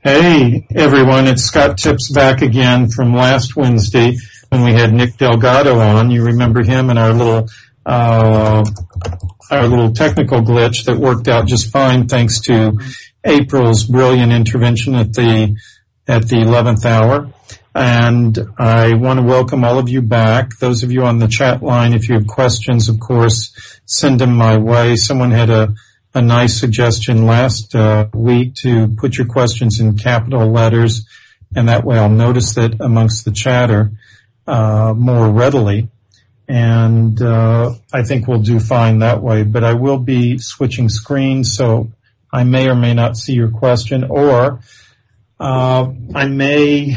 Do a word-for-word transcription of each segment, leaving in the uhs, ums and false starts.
Hey, everyone. It's Scott Tips back again from last Wednesday when we had Nick Delgado on. You remember him and our little, uh, our little technical glitch that worked out just fine thanks to April's brilliant intervention at the, at the eleventh hour. And I want to welcome all of you back. Those of you on the chat line, if you have questions, of course, send them my way. Someone had a a nice suggestion last uh, week to put your questions in capital letters, and that way I'll notice that amongst the chatter uh, more readily. And uh, I think we'll do fine that way. But I will be switching screens, so I may or may not see your question, or uh, I may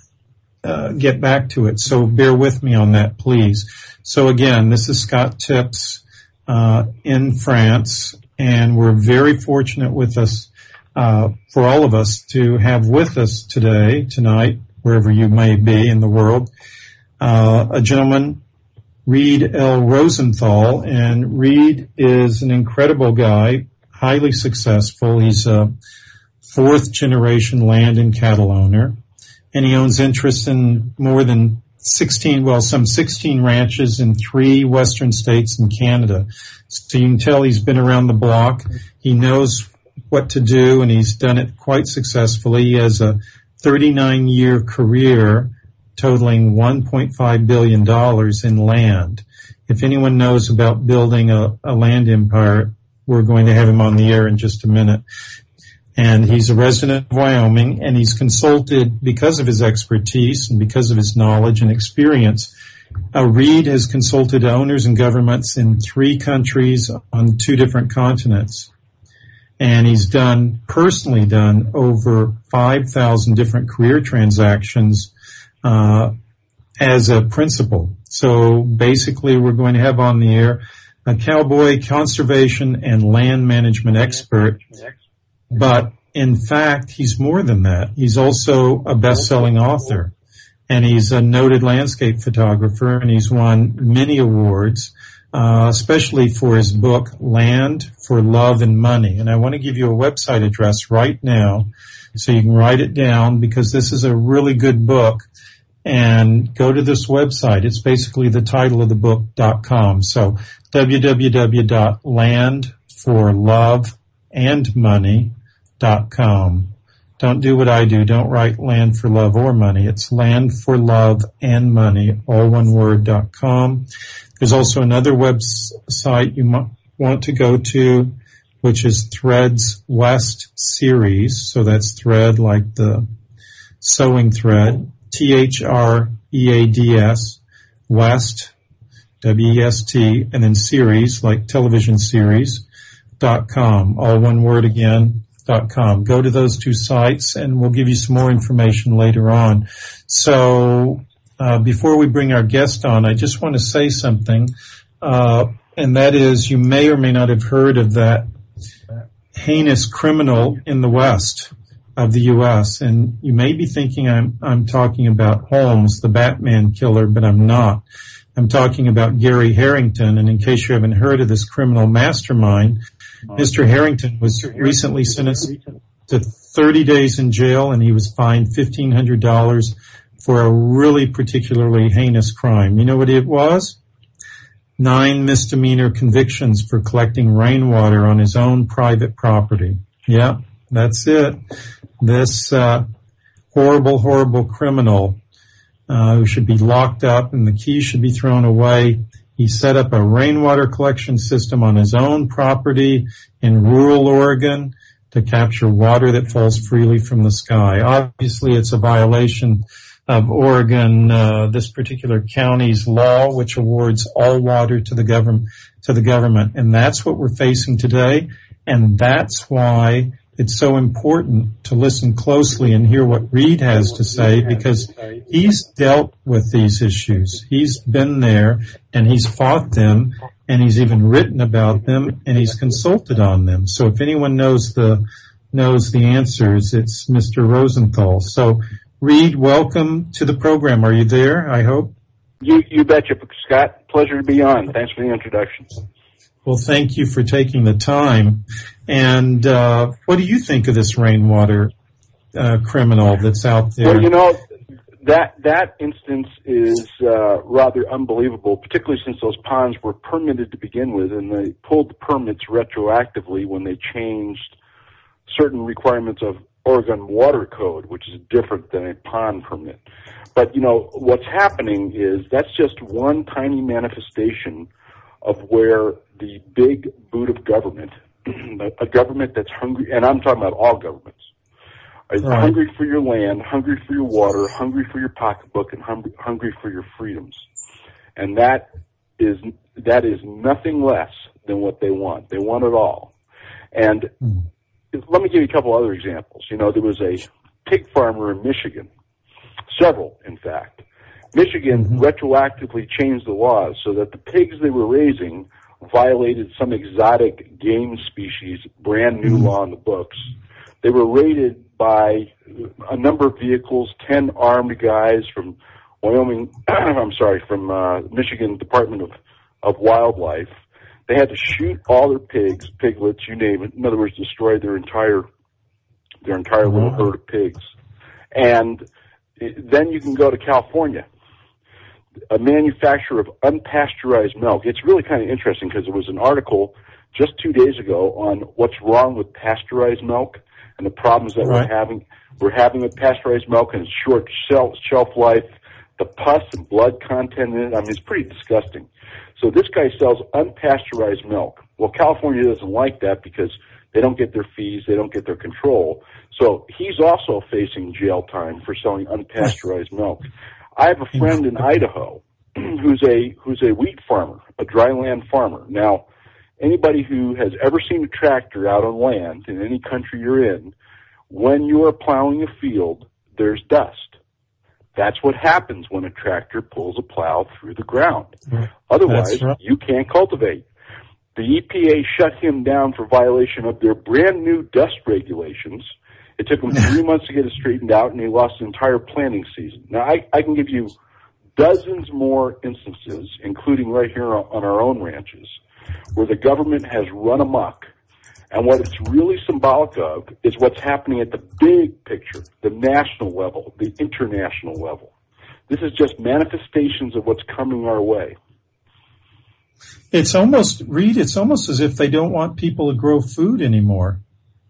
uh, get back to it. So bear with me on that, please. So again, this is Scott Tips uh, in France. And we're very fortunate with us, uh, for all of us to have with us today, tonight, wherever you may be in the world, uh, a gentleman, Reed L. Rosenthal. And Reed is an incredible guy, highly successful. He's a fourth generation land and cattle owner. And he owns interests in more than sixteen, well, some sixteen ranches in three western states and Canada. So you can tell he's been around the block. He knows what to do, and he's done it quite successfully. He has a thirty-nine year career totaling one point five billion dollars in land. If anyone knows about building a, a land empire, we're going to have him on the air in just a minute. And he's a resident of Wyoming, and he's consulted, because of his expertise and because of his knowledge and experience, uh, Reed has consulted owners and governments in three countries on two different continents. And he's done, personally done, over five thousand different career transactions uh as a principal. So basically we're going to have on the air a cowboy conservation and land management expert. But in fact, he's more than that. He's also a best-selling author, and he's a noted landscape photographer, and he's won many awards, uh, especially for his book, Land for Love and Money. And I want to give you a website address right now so you can write it down, because this is a really good book. And go to this website. It's basically the title of the book dot com. So w w w dot land for love and money dot com. Don't do what I do. Don't write Land for Love or Money. It's Land for Love and Money, all one word, dot com. There's also another website you might want to go to, which is Threads West Series. So that's thread like the sewing thread, T H R E A D S, West, W E S T, and then series like television series, dot com, all one word again, dot com. Go to those two sites and we'll give you some more information later on. So, uh, before we bring our guest on, I just want to say something, uh, and that is you may or may not have heard of that heinous criminal in the West of the U S. And you may be thinking I'm, I'm talking about Holmes, the Batman killer, but I'm not. I'm talking about Gary Harrington. And in case you haven't heard of this criminal mastermind, Mister Harrington was recently sentenced to thirty days in jail, and he was fined fifteen hundred dollars for a really particularly heinous crime. You know what it was? Nine misdemeanor convictions for collecting rainwater on his own private property. Yeah, that's it. This uh horrible, horrible criminal uh who should be locked up and the keys should be thrown away. He set up a rainwater collection system on his own property in rural Oregon to capture water that falls freely from the sky. Obviously, it's a violation of Oregon, uh, this particular county's law, which awards all water to the government, to the government. And that's what we're facing today. And that's why it's so important to listen closely and hear what Reed has to say, because he's dealt with these issues. He's been there and he's fought them, and he's even written about them, and he's consulted on them. So if anyone knows the knows the answers, it's Mister Rosenthal. So Reed, welcome to the program. Are you there, I hope? You, you betcha, Scott. Pleasure to be on. Thanks for the introduction. Well, thank you for taking the time. And uh what do you think of this rainwater uh, criminal that's out there. Well, you know, that that instance is uh, rather unbelievable, particularly since those ponds were permitted to begin with, and they pulled the permits retroactively when they changed certain requirements of Oregon Water Code, which is different than a pond permit. But, you know, what's happening is that's just one tiny manifestation of where the big boot of government, a government that's hungry, and I'm talking about all governments, is right. hungry for your land, hungry for your water, hungry for your pocketbook, and hungry, hungry for your freedoms. And that is that is nothing less than what they want. They want it all. And mm. let me give you a couple other examples. You know, there was a pig farmer in Michigan, several, in fact. Michigan mm-hmm. retroactively changed the laws so that the pigs they were raising violated some exotic game species, brand new mm-hmm. law in the books. They were raided by a number of vehicles, ten armed guys from Wyoming, I'm sorry, from uh, Michigan Department of, of Wildlife. They had to shoot all their pigs, piglets, you name it. In other words, destroy their entire their entire mm-hmm. little herd of pigs. And then you can go to California, a manufacturer of unpasteurized milk. It's really kind of interesting because there was an article just two days ago on what's wrong with pasteurized milk and the problems that right. we're having. We're having with pasteurized milk and its short shelf, shelf life, the pus and blood content in it. I mean, it's pretty disgusting. So this guy sells unpasteurized milk. Well, California doesn't like that because they don't get their fees, they don't get their control. So he's also facing jail time for selling unpasteurized milk. I have a friend in Idaho who's a who's a wheat farmer, a dryland farmer. Now, anybody who has ever seen a tractor out on land in any country you're in, when you are plowing a field, there's dust. That's what happens when a tractor pulls a plow through the ground. Otherwise, right. you can't cultivate. The E P A shut him down for violation of their brand new dust regulations. It took him three months to get it straightened out, and he lost an entire planting season. Now, I, I can give you dozens more instances, including right here on our own ranches, where the government has run amok. And what it's really symbolic of is what's happening at the big picture, the national level, the international level. This is just manifestations of what's coming our way. It's almost, Reed, it's almost as if they don't want people to grow food anymore.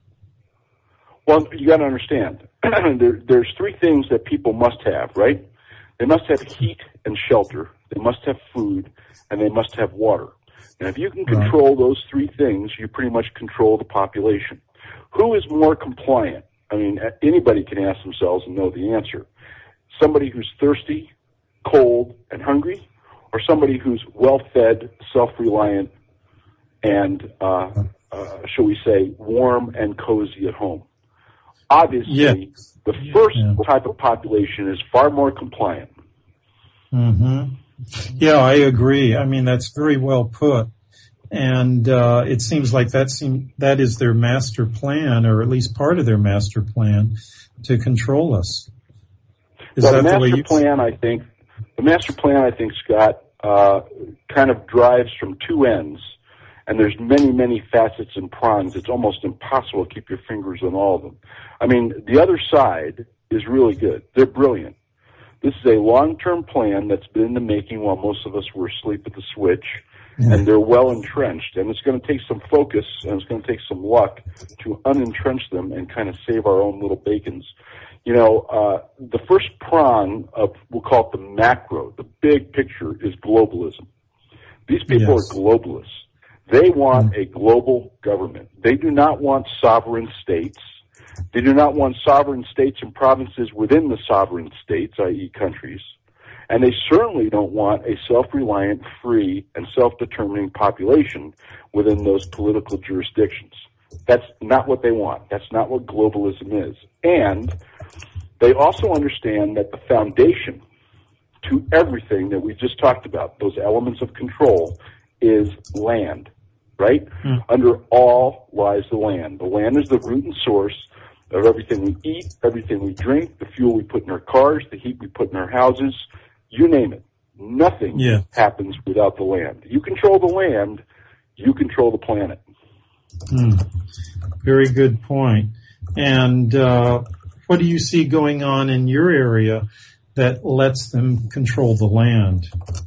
Well, you got to understand, there, there's three things that people must have, right? They must have heat and shelter, they must have food, and they must have water. And if you can control right. those three things, you pretty much control the population. Who is more compliant? I mean, anybody can ask themselves and know the answer. Somebody who's thirsty, cold, and hungry, or somebody who's well-fed, self-reliant, and, uh, uh, shall we say, warm and cozy at home? Obviously, yeah. the first yeah. type of population is far more compliant. Mm-hmm. Yeah, I agree. I mean, that's very well put. And uh, it seems like that seem, that is their master plan, or at least part of their master plan, to control us. Is well, that the the way master you... plan, I think, the master plan, I think, Scott, uh, kind of drives from two ends. And there's many, many facets and prongs. It's almost impossible to keep your fingers on all of them. I mean, the other side is really good. They're brilliant. This is a long-term plan that's been in the making while most of us were asleep at the switch, mm-hmm. and they're well entrenched. And it's going to take some focus, and it's going to take some luck to unentrench them and kind of save our own little bacons. You know, uh, the first prong of, we'll call it the macro, the big picture, is globalism. These people yes. are globalists. They want a global government. They do not want sovereign states. They do not want sovereign states and provinces within the sovereign states, that is countries. And they certainly don't want a self-reliant, free, and self-determining population within those political jurisdictions. That's not what they want. That's not what globalism is. And they also understand that the foundation to everything that we just talked about, those elements of control, is land. Right? Mm. Under all lies the land. The land is the root and source of everything we eat, everything we drink, the fuel we put in our cars, the heat we put in our houses, you name it. Nothing yeah. happens without the land. You control the land, you control the planet. Mm. Very good point. And uh, what do you see going on in your area that lets them control the land?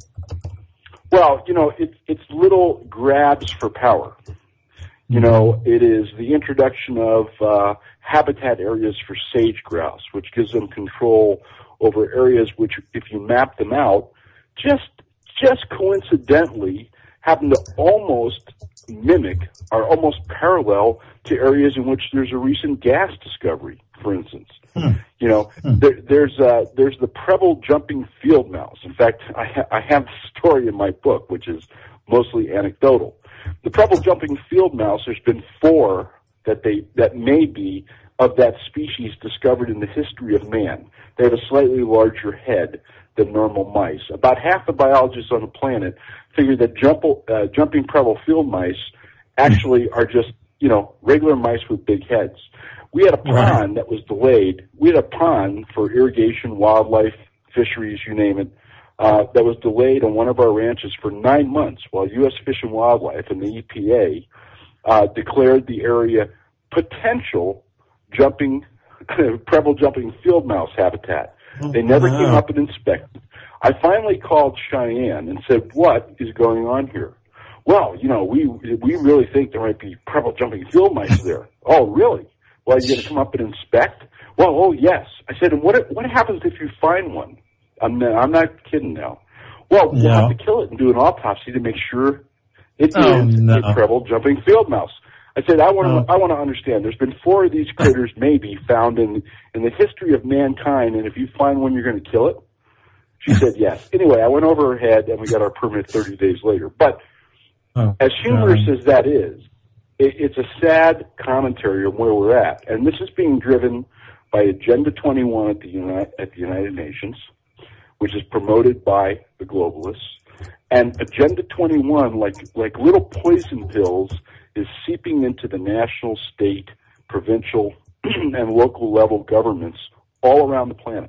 Well, you know, it, it's little grabs for power. You know, it is the introduction of uh, habitat areas for sage grouse, which gives them control over areas which, if you map them out, just just coincidentally happen to almost mimic or almost parallel to areas in which there's a recent gas discovery, for instance. Hmm. You know, hmm. there, there's uh, there's the Preble jumping field mouse. In fact, I, ha- I have the story in my book, which is mostly anecdotal. The Preble jumping field mouse, there's been four that they that may be of that species discovered in the history of man. They have a slightly larger head than normal mice. About half the biologists on the planet figure that jump, uh, jumping Preble field mice actually are just, you know, regular mice with big heads. We had a pond that was delayed. We had a pond for irrigation, wildlife, fisheries, you name it, uh, that was delayed on one of our ranches for nine months while U S Fish and Wildlife and the E P A uh, declared the area potential jumping, Preble jumping field mouse habitat. They never wow. came up and inspected. I finally called Cheyenne and said, what is going on here? Well, you know, we we really think there might be Preble jumping field mice there. Oh, really? Well, you got to come up and inspect? Well, oh, yes. I said, and what what happens if you find one? I'm not, I'm not kidding now. Well, we'll no. have to kill it and do an autopsy to make sure it oh, is no. a Preble jumping field mouse. I said, I want to oh. I want to understand. There's been four of these critters maybe found in in the history of mankind, and if you find one, you're going to kill it? She said yes. Anyway, I went over her head, and we got our permit thirty days later. But oh, as humorous God. as that is, it, it's a sad commentary on where we're at. And this is being driven by Agenda twenty-one at the, Uni- at the United Nations, which is promoted by the globalists. And Agenda twenty-one, like like little poison pills, is seeping into the national, state, provincial, and local level governments all around the planet.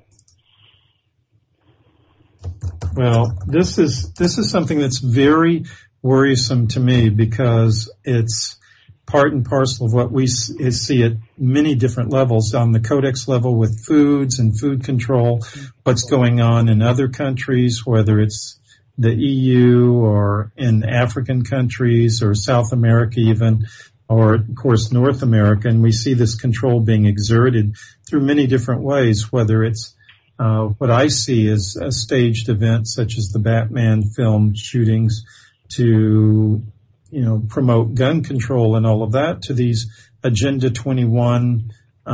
Well, this is this is something that's very worrisome to me because it's part and parcel of what we see at many different levels, on the codex level with foods and food control, what's going on in other countries, whether it's the E U or in African countries or South America even, or of course North America. And we see this control being exerted through many different ways, whether it's uh, what I see as a staged event such as the Batman film shootings to, you know, promote gun control and all of that, to these Agenda twenty-one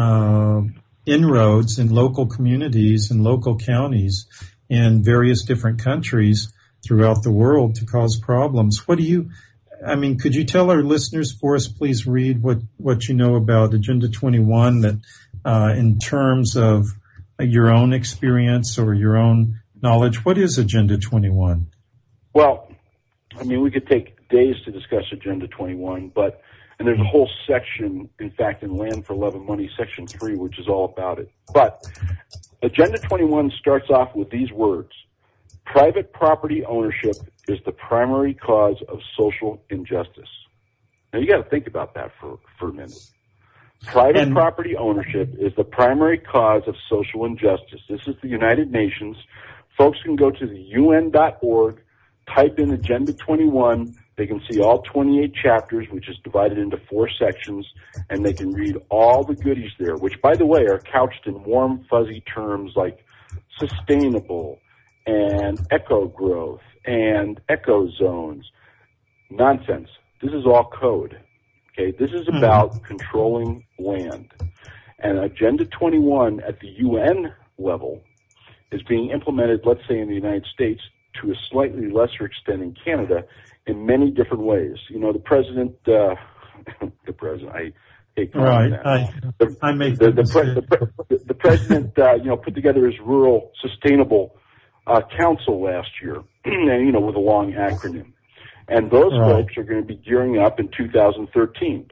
uh, inroads in local communities and local counties in various different countries throughout the world to cause problems. What do you, I mean, could you tell our listeners for us, please read what, what you know about Agenda twenty-one, that uh, in terms of your own experience or your own knowledge, what is Agenda twenty-one? Well, I mean, we could take days to discuss Agenda twenty-one, but, and there's a whole section, in fact, in Land for Love and Money, Section three, which is all about it. But Agenda twenty-one starts off with these words: private property ownership is the primary cause of social injustice. Now, you got to think about that for, for a minute. Private and, property ownership is the primary cause of social injustice. This is the United Nations. Folks can go to the U N dot org, type in Agenda twenty-one. They can see all twenty-eight chapters, which is divided into four sections, and they can read all the goodies there, which, by the way, are couched in warm, fuzzy terms like sustainable and eco growth and eco zones. Nonsense. This is all code. Okay, this is about mm-hmm. controlling land. And Agenda twenty-one at the U N level is being implemented, let's say in the United States, to a slightly lesser extent in Canada, in many different ways. You know, the president, uh, the president, I hate calling right. that. I, the, I make the, the, pre- the, pre- the president, uh, you know, put together his rural sustainable uh, council last year, and, you know, with a long acronym. And those right. folks are going to be gearing up in two thousand thirteen.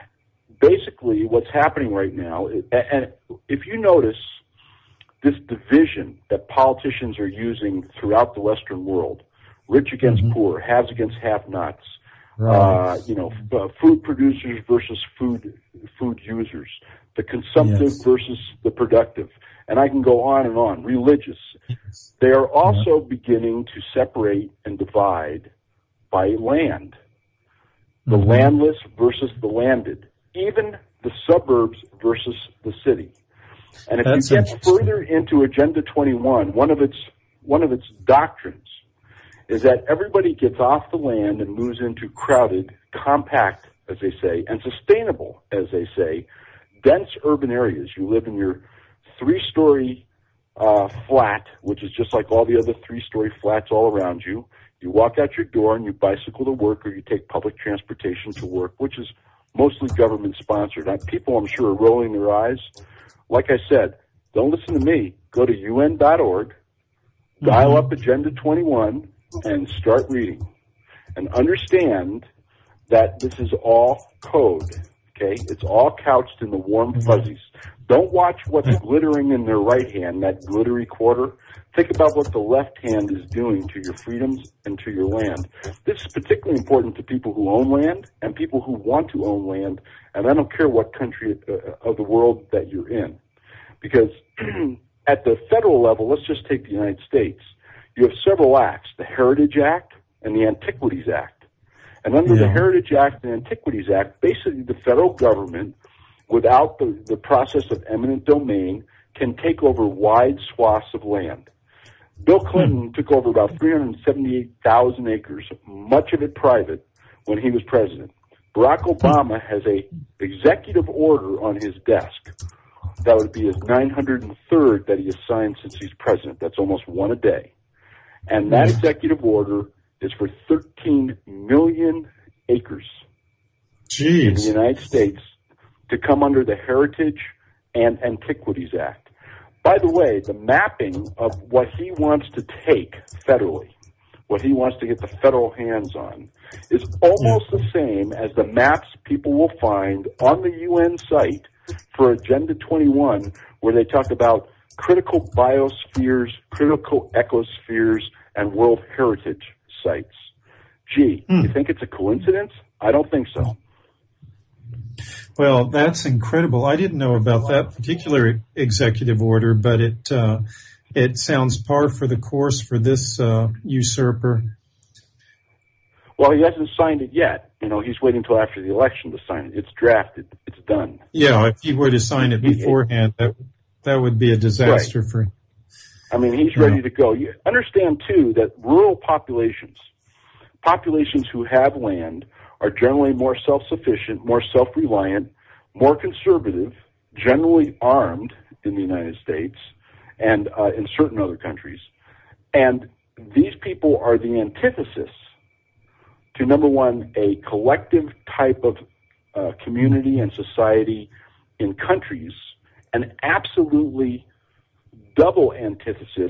Basically, what's happening right now, is, and if you notice this division that politicians are using throughout the Western world, rich against mm-hmm. poor, haves against have-nots, right. uh, you know, f- food producers versus food food users, the consumptive yes. versus the productive, and I can go on and on. Religious. Yes. They are also yeah. beginning to separate and divide by land. The mm-hmm. landless versus the landed. Even the suburbs versus the city. And if That's you get further into Agenda twenty-one, one of its one of its doctrines is that everybody gets off the land and moves into crowded, compact, as they say, and sustainable, as they say, dense urban areas. You live in your three-story uh, flat, which is just like all the other three-story flats all around you. You walk out your door and you bicycle to work, or you take public transportation to work, which is mostly government-sponsored. Now, people, I'm sure, are rolling their eyes. Like I said, don't listen to me. Go to U N dot org, mm-hmm. dial up Agenda twenty-one, and start reading. And understand that this is all code, okay? It's all couched in the warm fuzzies. Don't watch what's glittering in their right hand, that glittery quarter. Think about what the left hand is doing to your freedoms and to your land. This is particularly important to people who own land and people who want to own land, and I don't care what country uh, of the world that you're in. Because at the federal level, let's just take the United States, you have several acts, the Heritage Act and the Antiquities Act. And under yeah. the Heritage Act and Antiquities Act, basically the federal government, without the, the process of eminent domain, can take over wide swaths of land. Bill Clinton hmm. took over about three hundred seventy-eight thousand acres, much of it private, when he was president. Barack Obama has a executive order on his desk. That would be his nine hundred third that he has signed since he's president. That's almost one a day. And that executive order is for thirteen million acres Jeez. in the United States to come under the Heritage and Antiquities Act. By the way, the mapping of what he wants to take federally, what he wants to get the federal hands on, is almost the same as the maps people will find on the U N site for Agenda twenty-one, where they talk about critical biospheres, critical ecospheres, and World Heritage sites. Gee, hmm. you think it's a coincidence? I don't think so. Well, that's incredible. I didn't know about that particular executive order, but it uh, it sounds par for the course for this uh, usurper. Well, he hasn't signed it yet. You know, he's waiting until after the election to sign it. It's drafted. It's done. Yeah, if he were to sign it beforehand, that that would be a disaster right. for him. I mean, he's ready to go. You understand, too, that rural populations, populations who have land, are generally more self-sufficient, more self-reliant, more conservative, generally armed in the United States and uh, in certain other countries. And these people are the antithesis to, number one, a collective type of uh, community and society in countries, and absolutely double antithesis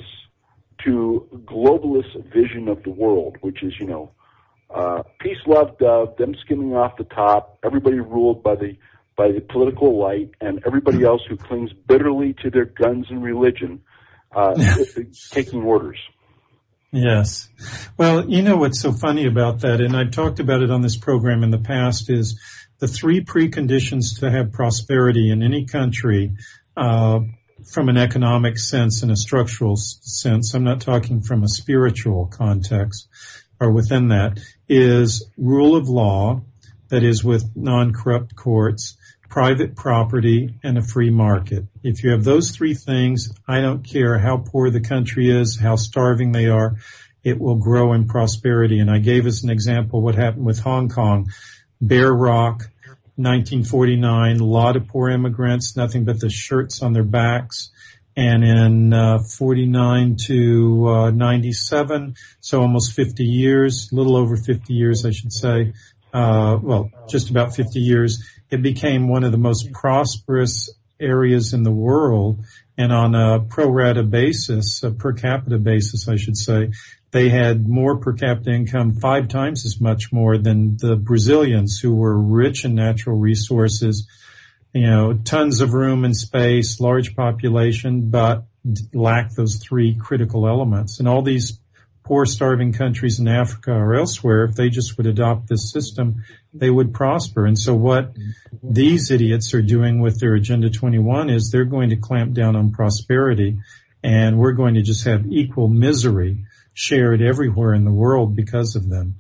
to globalist vision of the world, which is, you know, Uh, peace, love, dove, them skimming off the top, everybody ruled by the by the political light, and everybody else who clings bitterly to their guns and religion, uh, taking orders. Yes. Well, you know what's so funny about that, and I've talked about it on this program in the past, is the three preconditions to have prosperity in any country, uh, from an economic sense and a structural sense. I'm not talking from a spiritual context, or within that, is rule of law, that is with non-corrupt courts, private property, and a free market. If you have those three things, I don't care how poor the country is, how starving they are, it will grow in prosperity. And I gave us an example what happened with Hong Kong. Bear Rock, nineteen forty-nine, a lot of poor immigrants, nothing but the shirts on their backs. And in uh, forty-nine to uh, ninety-seven, so almost fifty years, a little over fifty years, I should say, uh, well, just about fifty years, it became one of the most prosperous areas in the world. And on a pro rata basis, a per capita basis, I should say, they had more per capita income, five times as much more than the Brazilians, who were rich in natural resources. You know, tons of room and space, large population, but lack those three critical elements. And all these poor, starving countries in Africa or elsewhere, if they just would adopt this system, they would prosper. And so what these idiots are doing with their Agenda twenty-one is they're going to clamp down on prosperity, and we're going to just have equal misery shared everywhere in the world because of them.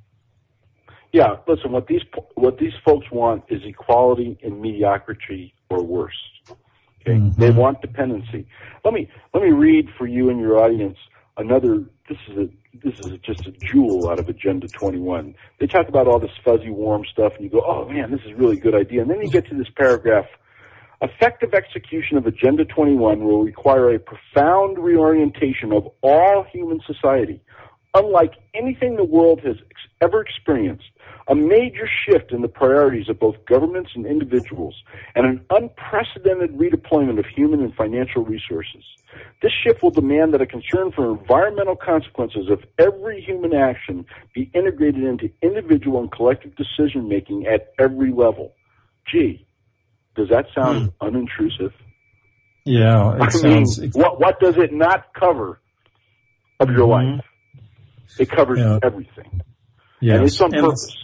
Yeah, listen, what these what these folks want is equality in mediocrity or worse. Okay? Mm-hmm. They want dependency. Let me let me read for you and your audience another. This is a this is a, just a jewel out of Agenda twenty-one. They talk about all this fuzzy, warm stuff, and you go, "Oh man, this is a really good idea." And then you get to this paragraph: effective execution of Agenda twenty-one will require a profound reorientation of all human society, unlike anything the world has ex- ever experienced. A major shift in the priorities of both governments and individuals, and an unprecedented redeployment of human and financial resources. This shift will demand that a concern for environmental consequences of every human action be integrated into individual and collective decision-making at every level. Gee, does that sound hmm. unintrusive? Yeah, it I sounds... mean, what, what does it not cover of your mm-hmm. life? It covers yeah. everything. Yes. And it's on and purpose.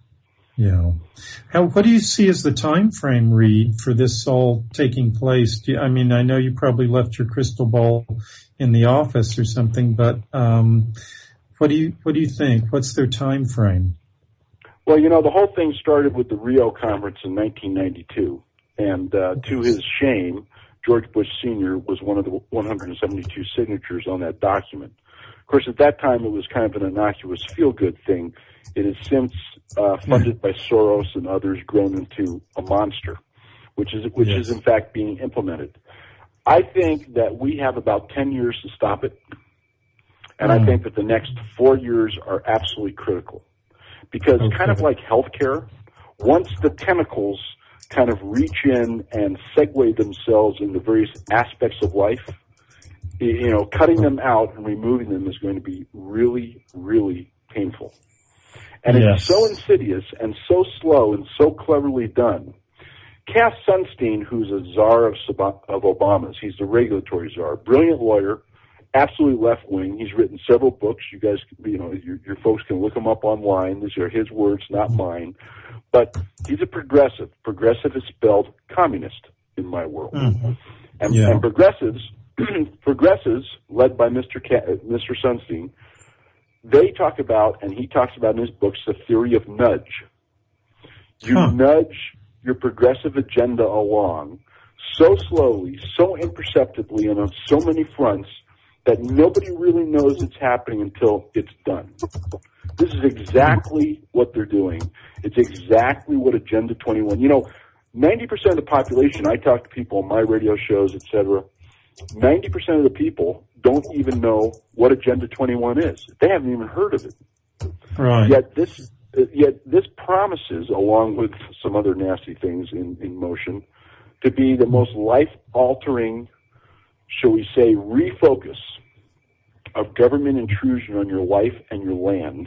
Yeah. How, what do you see as the time frame, Reed, for this all taking place? Do you, I mean, I know you probably left your crystal ball in the office or something, but um, what do you what do you think? What's their time frame? Well, you know, the whole thing started with the Rio Conference in nineteen ninety-two, and uh, to his shame, George Bush Senior was one of the one hundred seventy-two signatures on that document. Of course, at that time, it was kind of an innocuous feel-good thing. It has since uh, funded by Soros and others grown into a monster, which is which yes. is in fact being implemented. I think that we have about ten years to stop it, and mm. I think that the next four years are absolutely critical, because okay. kind of like healthcare, once the tentacles kind of reach in and segue themselves into various aspects of life, you know, cutting them out and removing them is going to be really, really painful. And yes. it's so insidious and so slow and so cleverly done. Cass Sunstein, who's a czar of, of Obama's, he's the regulatory czar, brilliant lawyer, absolutely left-wing. He's written several books. You guys, you know, your, your folks can look him up online. These are his words, not mine. But he's a progressive. Progressive is spelled communist in my world. Mm-hmm. And, yeah. and progressives, progressives, led by Mister Ca- Mister Sunstein, they talk about, and he talks about in his books, the theory of nudge. You huh. nudge your progressive agenda along so slowly, so imperceptibly, and on so many fronts that nobody really knows it's happening until it's done. This is exactly what they're doing. It's exactly what Agenda twenty-one, you know, ninety percent of the population, I talk to people on my radio shows, et cetera, ninety percent of the people don't even know what Agenda twenty-one is. They haven't even heard of it. Right. Yet this, yet this promises, along with some other nasty things in, in motion, to be the most life-altering, shall we say, refocus of government intrusion on your life and your land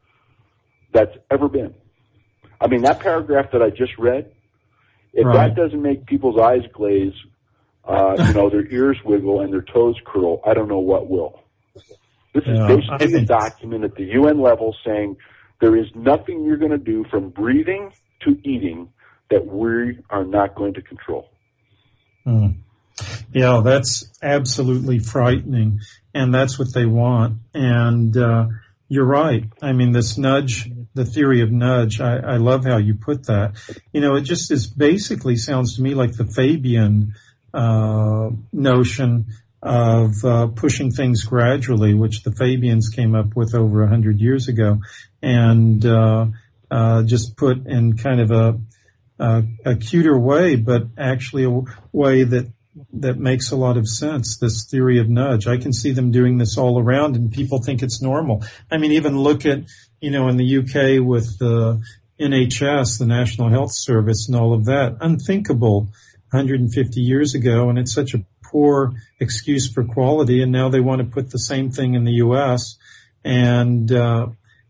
that's ever been. I mean, that paragraph that I just read, if right. that doesn't make people's eyes glaze, Uh, you know, their ears wiggle and their toes curl, I don't know what will. This is yeah, basically think... a document at the U N level saying there is nothing you're going to do from breathing to eating that we are not going to control. Mm. Yeah, that's absolutely frightening, and that's what they want. And uh, you're right. I mean, this nudge, the theory of nudge, I, I love how you put that. You know, it just is basically sounds to me like the Fabian Uh, notion of uh, pushing things gradually, which the Fabians came up with over a hundred years ago, and uh, uh, just put in kind of a, a a cuter way, but actually a way that that makes a lot of sense. This theory of nudge, I can see them doing this all around, and people think it's normal. I mean, even look at, you know, in the U K with the N H S, the National Health Service, and all of that, unthinkable one hundred fifty years ago, and it's such a poor excuse for quality, and now they want to put the same thing in the U S, and uh,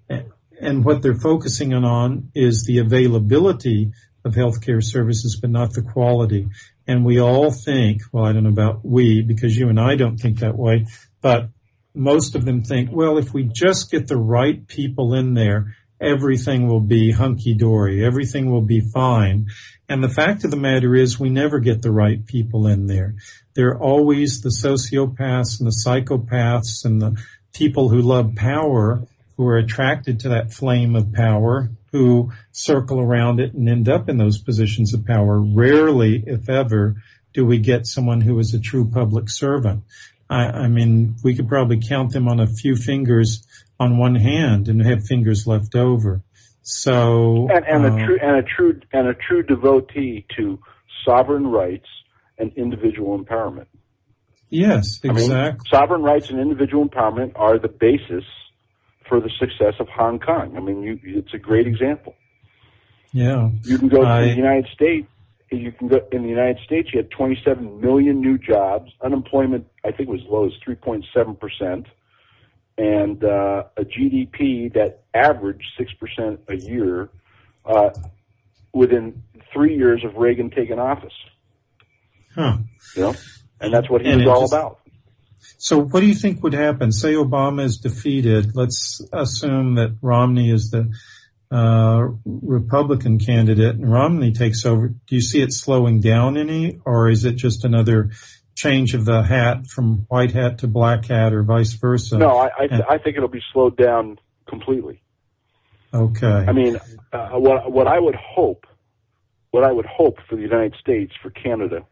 and what they're focusing on is the availability of healthcare services, but not the quality. And we all think, well, I don't know about we, because you and I don't think that way, but most of them think, well, if we just get the right people in there, everything will be hunky-dory, everything will be fine. And the fact of the matter is we never get the right people in there. There are always the sociopaths and the psychopaths and the people who love power, who are attracted to that flame of power, who circle around it and end up in those positions of power. Rarely, if ever, do we get someone who is a true public servant. I, I mean, we could probably count them on a few fingers on one hand and have fingers left over. So, and, and uh, a true and a true and a true devotee to sovereign rights and individual empowerment. Yes, exactly. I mean, sovereign rights and individual empowerment are the basis for the success of Hong Kong. I mean, you, it's a great example. Yeah, you can go I, to the United States. You can go in the United States. You had twenty-seven million new jobs. Unemployment, I think, was as low as three point seven percent, and uh, a G D P that averaged six percent a year uh, within three years of Reagan taking office. Huh. You know, and that's what he and was all just, about. So, what do you think would happen? Say Obama is defeated. Let's assume that Romney is the Uh, Republican candidate and Romney takes over. Do you see it slowing down any, or is it just another change of the hat from white hat to black hat or vice versa? No, I, I, th- I think it'll be slowed down completely. Okay. I mean, uh, what, what I would hope, what I would hope for the United States, for Canada,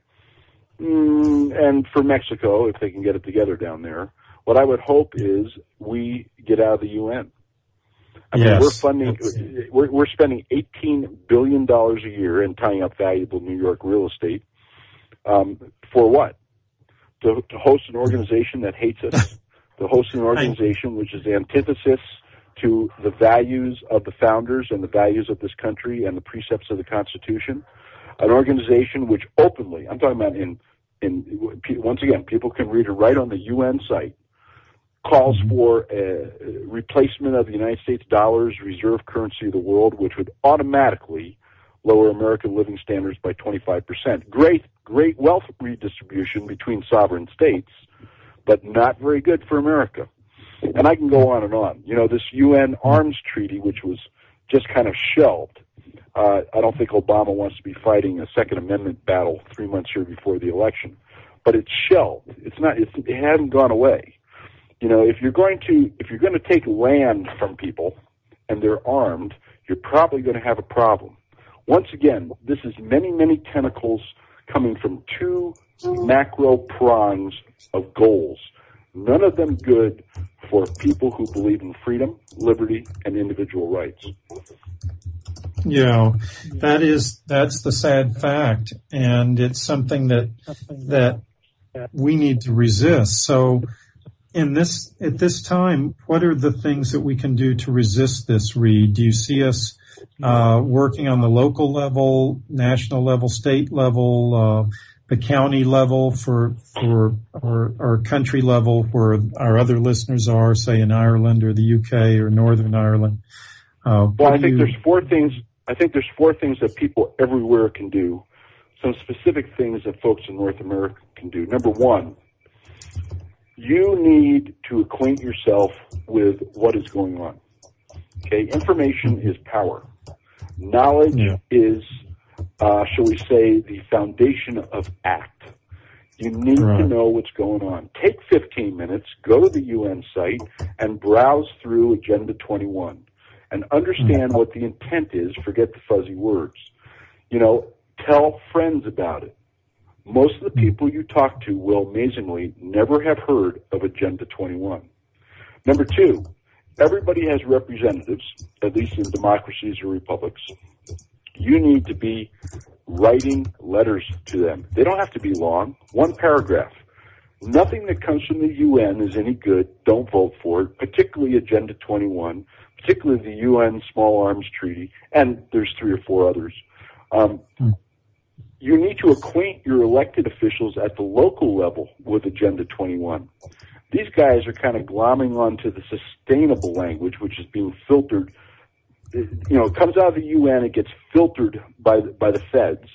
mm, and for Mexico, if they can get it together down there, what I would hope is we get out of the U N. I mean, yes. we're funding, we're, we're spending eighteen billion dollars a year in tying up valuable New York real estate. Um, for what? To, to host an organization that hates us, to host an organization which is the antithesis to the values of the founders and the values of this country and the precepts of the Constitution. An organization which openly, I'm talking about in, in, once again, people can read it right on the U N site, calls for a replacement of the United States dollar's reserve currency of the world, which would automatically lower American living standards by twenty-five percent. Great, great wealth redistribution between sovereign states, but not very good for America. And I can go on and on. You know, this U N arms treaty, which was just kind of shelved. Uh, I don't think Obama wants to be fighting a Second Amendment battle three months here before the election, but it's shelved. It's not. It's, it hasn't gone away. You know, if you're going to if you're going to take land from people and they're armed, you're probably going to have a problem. Once again, this is many, many tentacles coming from two macro prongs of goals, none of them good for people who believe in freedom, liberty, and individual rights. Yeah, that is that's the sad fact, and it's something that that we need to resist. So, in this at this time, what are the things that we can do to resist this, Reed? Do you see us uh, working on the local level, national level, state level, uh, the county level, for for or, or country level, where our other listeners are, say in Ireland or the U K or Northern Ireland? Uh, well, I think you... there's four things. I think there's four things that people everywhere can do. Some specific things that folks in North America can do. Number one, you need to acquaint yourself with what is going on. Okay, information is power. Knowledge yeah. is, uh, shall we say, the foundation of act. You need right. to know what's going on. Take fifteen minutes, go to the U N site, and browse through Agenda twenty-one, and understand mm-hmm. what the intent is. Forget the fuzzy words. You know, tell friends about it. Most of the people you talk to will amazingly never have heard of Agenda twenty-one. Number two, everybody has representatives, at least in democracies or republics. You need to be writing letters to them. They don't have to be long, one paragraph. Nothing that comes from the U N is any good. Don't vote for it, particularly Agenda twenty-one, particularly the U N Small Arms Treaty, and there's three or four others. Um, hmm. You need to acquaint your elected officials at the local level with Agenda twenty-one. These guys are kind of glomming onto the sustainable language, which is being filtered. You know, it comes out of the U N, it gets filtered by the, by the feds,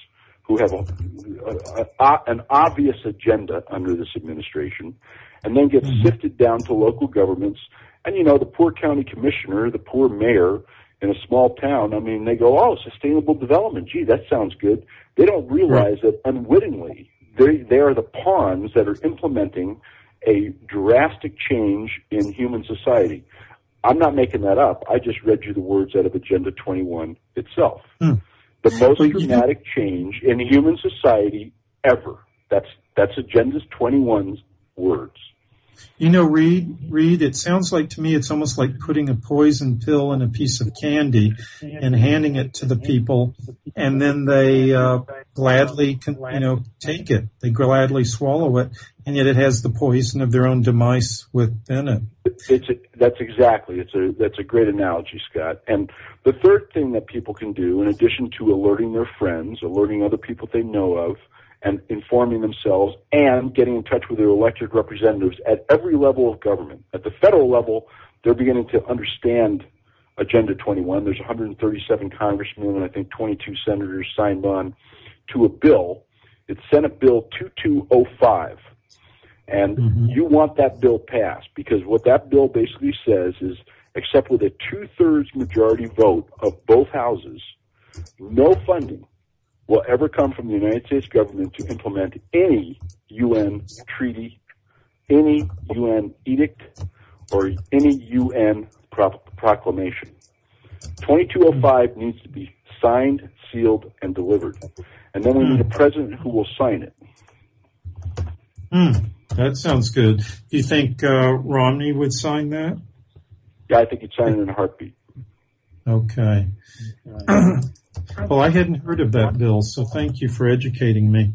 who have a, a, a, an obvious agenda under this administration, and then get mm-hmm. sifted down to local governments. And, you know, the poor county commissioner, the poor mayor in a small town, I mean, they go, oh, sustainable development. Gee, that sounds good. They don't realize that unwittingly they, they are the pawns that are implementing a drastic change in human society. I'm not making that up. I just read you the words out of Agenda twenty-one itself. Hmm. The most well, dramatic know, change in human society ever. That's that's Agenda twenty-one's words. You know, Reed, Reed, it sounds like to me it's almost like putting a poison pill in a piece of candy and handing it to the people, and then they uh, gladly, you know, take it. They gladly swallow it, and yet it has the poison of their own demise within it. It's a, that's exactly. It's a that's a great analogy, Scott. And the third thing that people can do, in addition to alerting their friends, alerting other people they know of, and informing themselves and getting in touch with their elected representatives at every level of government. At the federal level, they're beginning to understand Agenda twenty-one. There's one hundred thirty-seven congressmen and I think twenty-two senators signed on to a bill. It's Senate Bill twenty-two oh five. And mm-hmm. you want that bill passed, because what that bill basically says is, except with a two-thirds majority vote of both houses, no funding will ever come from the United States government to implement any U N treaty, any U N edict, or any U N pro- proclamation. twenty-two oh five needs to be signed, sealed, and delivered. And then we need a president who will sign it. Hmm, that sounds good. Do you think uh, Romney would sign that? Yeah, I think he'd sign it in a heartbeat. Okay. Well, I hadn't heard of that bill, so thank you for educating me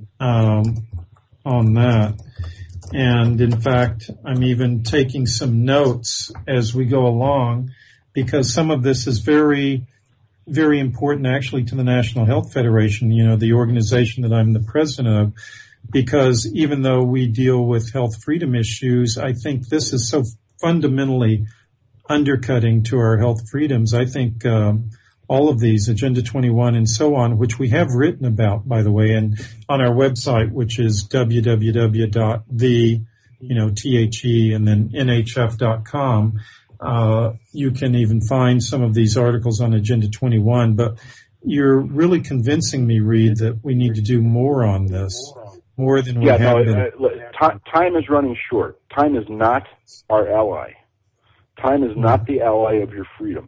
um, on that. And in fact, I'm even taking some notes as we go along, because some of this is very, very important actually to the National Health Federation, you know, the organization that I'm the president of, because even though we deal with health freedom issues, I think this is so fundamentally undercutting to our health freedoms. I think um, all of these, Agenda twenty-one and so on, which we have written about, by the way, and on our website, which is w w w dot the, you know, T H E and then N H F dot com, uh, you can even find some of these articles on Agenda twenty-one. But you're really convincing me, Reed, that we need to do more on this, more than we yeah, have no, been. Uh, t- time is running short. Time is not our ally. Time is not the ally of your freedoms.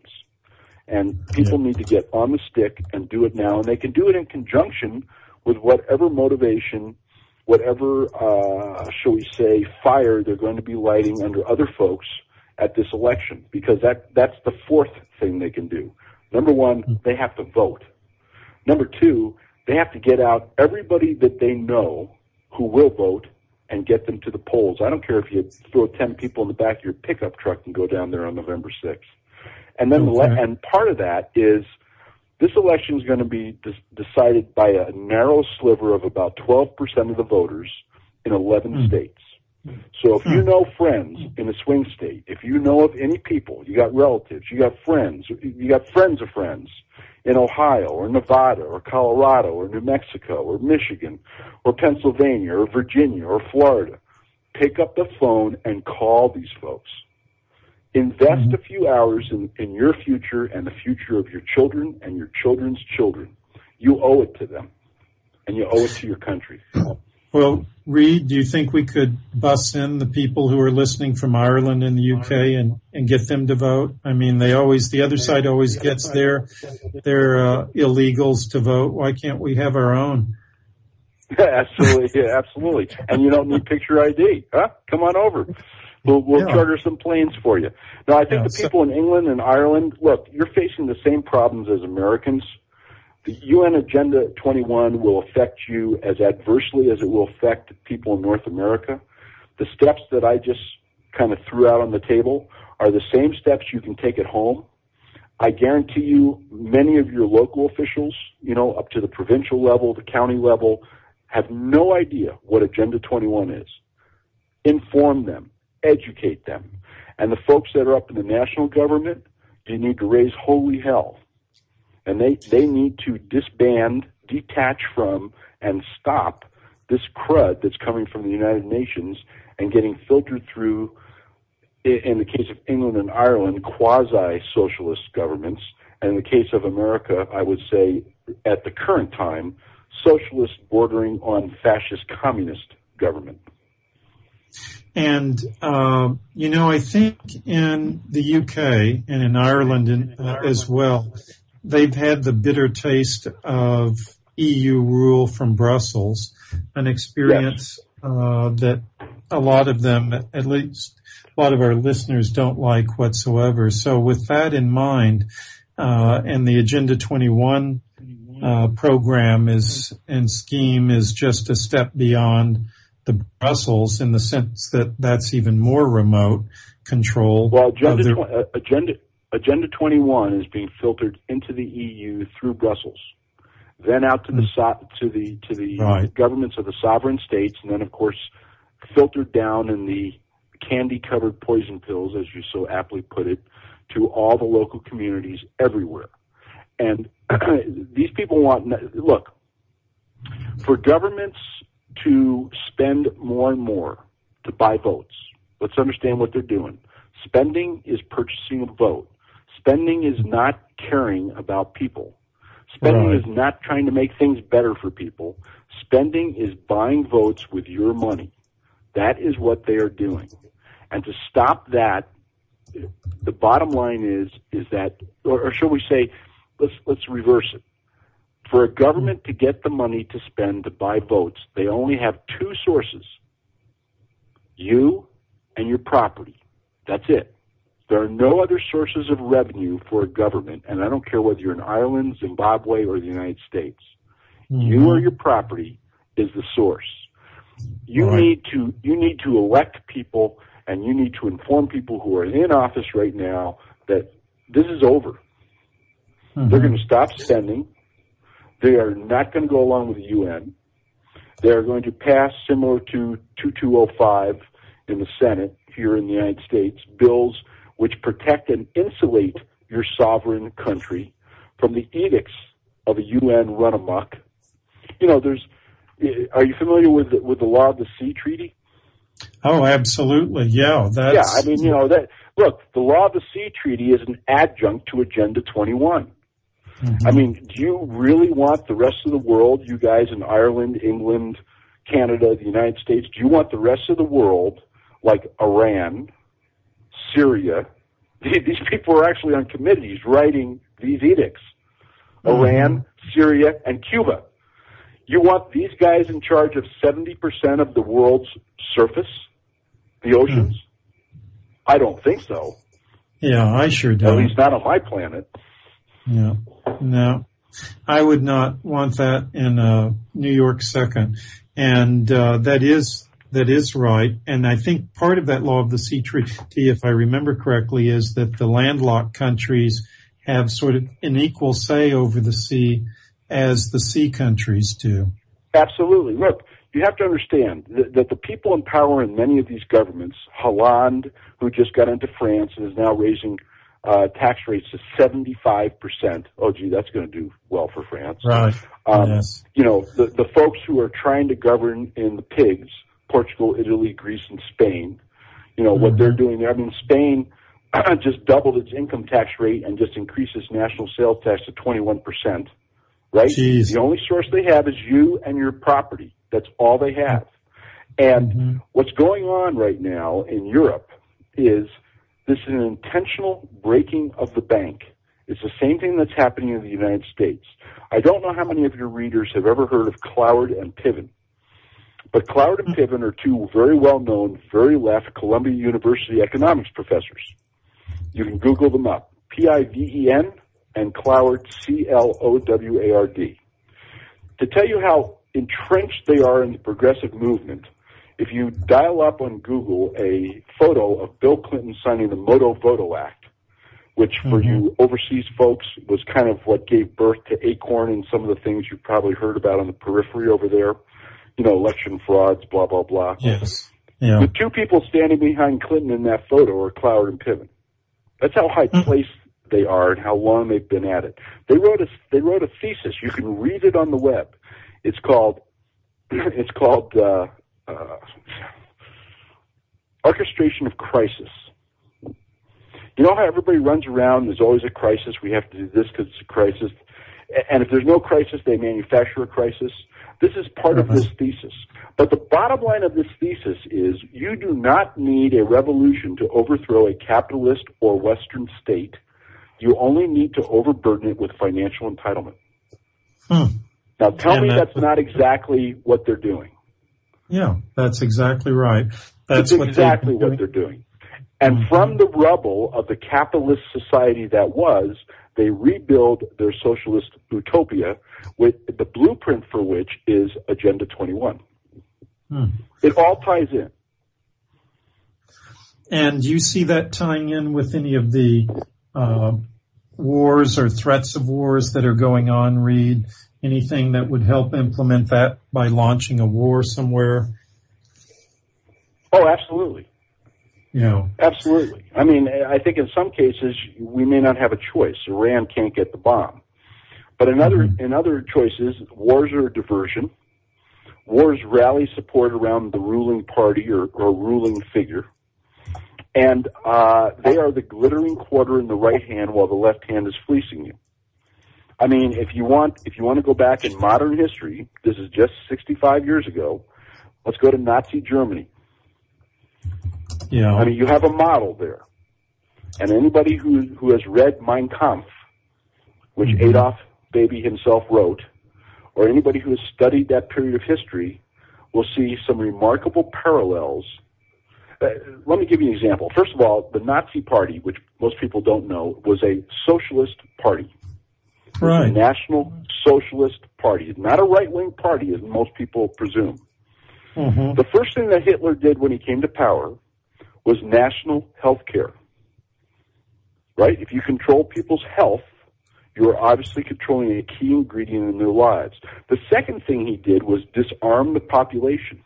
And people yeah. need to get on the stick and do it now. And they can do it in conjunction with whatever motivation, whatever, uh, shall we say, fire they're going to be lighting under other folks at this election. Because that, that's the fourth thing they can do. Number one, they have to vote. Number two, they have to get out everybody that they know who will vote and get them to the polls. I don't care if you throw ten people in the back of your pickup truck and go down there on November sixth. And then, okay. the, and part of that is this election is going to be de- decided by a narrow sliver of about twelve percent of the voters in eleven mm. states. So if mm. you know friends in a swing state, if you know of any people, you got relatives, you got friends, you got friends of friends in Ohio or Nevada or Colorado or New Mexico or Michigan or Pennsylvania or Virginia or Florida, pick up the phone and call these folks. Invest mm-hmm. a few hours in, in your future and the future of your children and your children's children. You owe it to them, and you owe it to your country. Well, Reed, do you think we could bus in the people who are listening from Ireland and the U K and, and get them to vote? I mean, they always, the other side always gets their, their uh, illegals to vote. Why can't we have our own? absolutely, yeah, absolutely. And you don't need picture I D, huh? Come on over. We'll, we'll yeah. charter some planes for you. Now, I think yeah, the people so- in England and Ireland, look, you're facing the same problems as Americans. The U N Agenda twenty-one will affect you as adversely as it will affect people in North America. The steps that I just kind of threw out on the table are the same steps you can take at home. I guarantee you many of your local officials, you know, up to the provincial level, the county level, have no idea what Agenda twenty-one is. Inform them. Educate them. And the folks that are up in the national government, you need to raise holy hell. And they, they need to disband detach from and stop this crud that's coming from the United Nations and getting filtered through, in the case of England and Ireland, quasi-socialist governments, and in the case of America, I would say, at the current time, socialist bordering on fascist communist government. And, uh, you know, I think in the U K and in Ireland in, uh, as well, they've had the bitter taste of E U rule from Brussels, an experience yes. uh, that a lot of them, at least a lot of our listeners, don't like whatsoever. So with that in mind, uh, and the Agenda twenty-one uh, program is and scheme is just a step beyond the Brussels in the sense that that's even more remote control. Well, Agenda, the, tw- uh, Agenda, Agenda twenty-one is being filtered into the E U through Brussels, then out to the so- to the to the right. governments of the sovereign states, and then of course filtered down in the candy-covered poison pills, as you so aptly put it, to all the local communities everywhere. And these people want look for governments to spend more and more to buy votes. Let's understand what they're doing. Spending is purchasing a vote. Spending is not caring about people. Spending right. is not trying to make things better for people. Spending is buying votes with your money. That is what they are doing. And to stop that, the bottom line is is that, or, or shall we say, let's let's reverse it. For a government to get the money to spend to buy votes, they only have two sources: you and your property. That's it. There are no other sources of revenue for a government, and I don't care whether you're in Ireland, Zimbabwe, or the United States. Mm-hmm. You or your property is the source. You right. need to you need to elect people, and you need to inform people who are in office right now that this is over. Mm-hmm. They're going to stop spending. They are not going to go along with the U N. They are going to pass, similar to twenty-two oh five in the Senate here in the United States, bills which protect and insulate your sovereign country from the edicts of a U N run amok. You know, there's. Are you familiar with the, with the Law of the Sea Treaty? Oh, absolutely. Yeah, that's. Yeah, I mean, you know that. Look, the Law of the Sea Treaty is an adjunct to Agenda twenty-one. Mm-hmm. I mean, do you really want the rest of the world, you guys in Ireland, England, Canada, the United States, do you want the rest of the world, like Iran, Syria, these people are actually on committees writing these edicts, mm-hmm. Iran, Syria, and Cuba. You want these guys in charge of seventy percent of the world's surface, the oceans? Mm-hmm. I don't think so. Yeah, I sure don't. At least not on my planet. Yeah, no, I would not want that in a New York second, and uh, that is that is right. And I think part of that Law of the Sea Treaty, if I remember correctly, is that the landlocked countries have sort of an equal say over the sea as the sea countries do. Absolutely. Look, you have to understand that, that the people in power in many of these governments, Hollande, who just got into France and is now raising Uh, tax rates to seventy-five percent. Oh, gee, that's going to do well for France. Right. Um, yes. You know, the, the folks who are trying to govern in the pigs, Portugal, Italy, Greece, and Spain, you know, mm-hmm. what they're doing there. I mean, Spain just doubled its income tax rate and just increased its national sales tax to twenty-one percent, right? Jeez. The only source they have is you and your property. That's all they have. And mm-hmm. what's going on right now in Europe is this is an intentional breaking of the bank. It's the same thing that's happening in the United States. I don't know how many of your readers have ever heard of Cloward and Piven. But Cloward and Piven are two very well-known, very left Columbia University economics professors. You can Google them up. P I V E N and Cloward, C L O W A R D. To tell you how entrenched they are in the progressive movement, if you dial up on Google a photo of Bill Clinton signing the Moto Voto Act, which for mm-hmm. you overseas folks was kind of what gave birth to Acorn and some of the things you've probably heard about on the periphery over there, you know, election frauds, blah, blah, blah. Yes. Yeah. The two people standing behind Clinton in that photo are Cloward and Piven. That's how high placed they are and how long they've been at it. They wrote a they wrote a thesis. You can read it on the web. It's called it's called uh, uh, Orchestration of Crisis. You know how everybody runs around, there's always a crisis, we have to do this because it's a crisis, and if there's no crisis, they manufacture a crisis? This is part of this thesis. But the bottom line of this thesis is you do not need a revolution to overthrow a capitalist or Western state. You only need to overburden it with financial entitlement. Hmm. Now tell and me that's that's not exactly what they're doing. Yeah, that's exactly right. That's That's exactly what, what they're doing. And mm-hmm. from the rubble of the capitalist society that was, they rebuild their socialist utopia, with the blueprint for which is Agenda twenty-one. Hmm. It all ties in. And do you see that tying in with any of the uh, wars or threats of wars that are going on, Reed? Anything that would help implement that by launching a war somewhere? Oh, absolutely. Yeah. Absolutely. I mean, I think in some cases we may not have a choice. Iran can't get the bomb. But in other, mm-hmm. in other choices, wars are a diversion. Wars rally support around the ruling party or, or ruling figure. And uh, they are the glittering quarter in the right hand while the left hand is fleecing you. I mean, if you want, if you want to go back in modern history, this is just sixty-five years ago, let's go to Nazi Germany. Yeah. I mean, you have a model there. And anybody who, who has read Mein Kampf, which mm-hmm. Adolf Baby himself wrote, or anybody who has studied that period of history will see some remarkable parallels. Uh, let me give you an example. First of all, the Nazi Party, which most people don't know, was a socialist party. Right. A National Socialist Party. Not a right-wing party, as most people presume. Mm-hmm. The first thing that Hitler did when he came to power was national health care. Right? If you control people's health, you are obviously controlling a key ingredient in their lives. The second thing he did was disarm the population.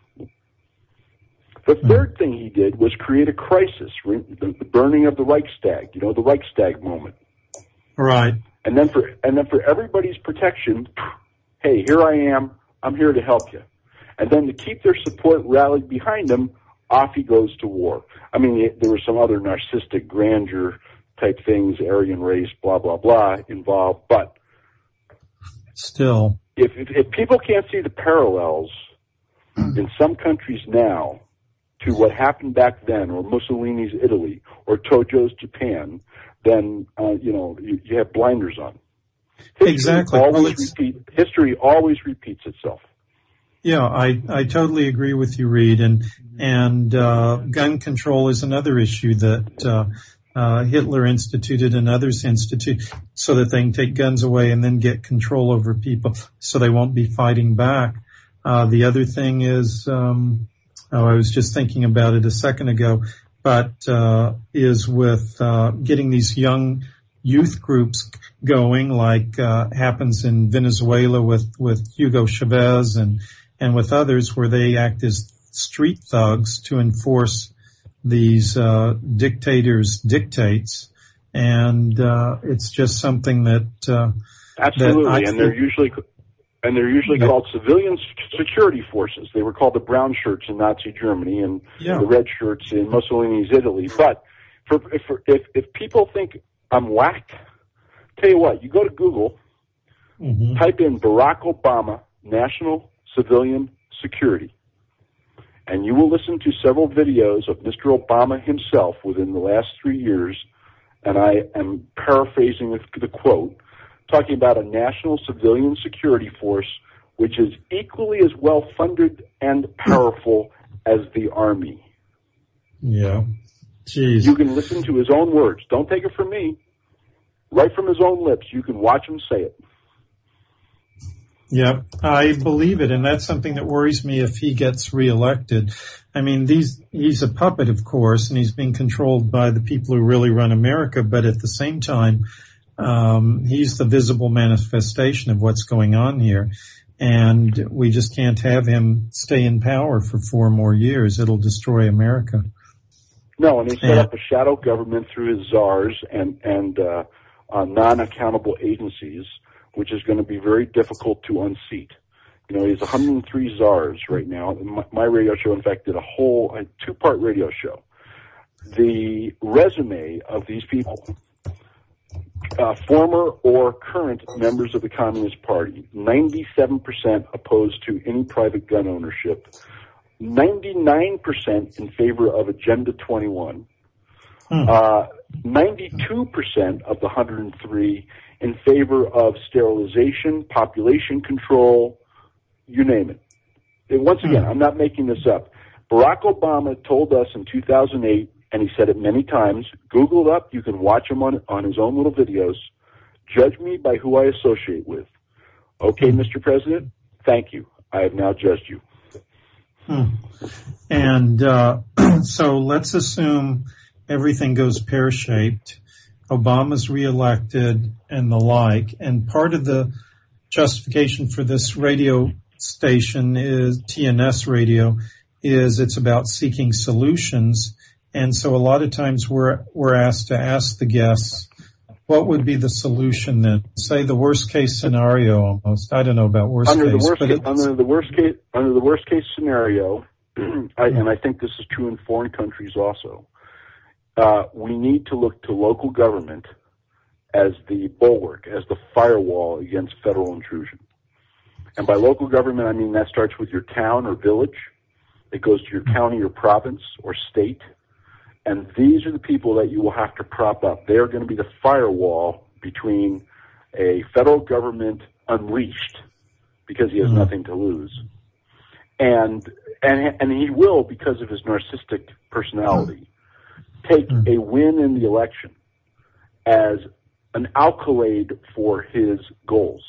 The third thing he did was create a crisis, the burning of the Reichstag, you know, the Reichstag moment. Right. And then for and then for everybody's protection, hey, here I am, I'm here to help you. And then to keep their support rallied behind him, off he goes to war. I mean, there were some other narcissistic grandeur type things, Aryan race, blah, blah, blah, involved. But still, if, if, if people can't see the parallels in some countries now to what happened back then, or Mussolini's Italy, or Tojo's Japan, then, uh, you know, you, you have blinders on. History exactly. Always well, repeat, history always repeats itself. Yeah, I, I totally agree with you, Reed. And, and, uh, gun control is another issue that, uh, uh, Hitler instituted and others institute so that they can take guns away and then get control over people so they won't be fighting back. Uh, the other thing is, um, oh, I was just thinking about it a second ago, but, uh, is with, uh, getting these young youth groups going like, uh, happens in Venezuela with, with Hugo Chavez and, and with others where they act as street thugs to enforce these uh dictators' dictates, and uh it's just something that uh absolutely that I and think, they're usually and they're usually called civilian security forces. They were called the brown shirts in Nazi Germany and yeah. the red shirts in Mussolini's Italy. But for, if, if if people think I'm whacked, tell you what, you go to Google, mm-hmm. type in Barack Obama National Civilian Security, and you will listen to several videos of Mister Obama himself within the last three years, and I am paraphrasing the, the quote, talking about a national civilian security force which is equally as well funded and powerful as the Army. Yeah. Jeez. You can listen to his own words. Don't take it from me. Right from his own lips. You can watch him say it. Yeah, I believe it, and that's something that worries me if he gets reelected. I mean, these, he's a puppet, of course, and he's being controlled by the people who really run America, but at the same time, um, he's the visible manifestation of what's going on here, and we just can't have him stay in power for four more years. It'll destroy America. No, and he set and, up a shadow government through his czars and, and uh, uh, non-accountable agencies, which is going to be very difficult to unseat. You know, he has one hundred three czars right now. My, my radio show, in fact, did a whole a two-part radio show. The resume of these people, uh, former or current members of the Communist Party, ninety-seven percent opposed to any private gun ownership, ninety-nine percent in favor of Agenda twenty-one, hmm. uh, ninety-two percent of the one hundred three in favor of sterilization, population control, you name it. And once again, hmm. I'm not making this up. Barack Obama told us in two thousand eight, and he said it many times, Google it up, you can watch him on, on his own little videos, judge me by who I associate with. Okay, Mister President, thank you. I have now judged you. Hmm. And uh, so let's assume everything goes pear-shaped, Obama's reelected and the like, and part of the justification for this radio station is T N S radio, is it's about seeking solutions. And so a lot of times we're, we're asked to ask the guests, what would be the solution then? Say the worst case scenario almost. I don't know about worst under case. The worst but case under the worst case, under the worst case scenario, I, and I think this is true in foreign countries also, uh, we need to look to local government as the bulwark, as the firewall against federal intrusion. And by local government, I mean that starts with your town or village. It goes to your county or province or state. And these are the people that you will have to prop up. They are going to be the firewall between a federal government unleashed, because he has mm-hmm. nothing to lose, and and and he will, because of his narcissistic personality, take mm-hmm. a win in the election as an accolade for his goals.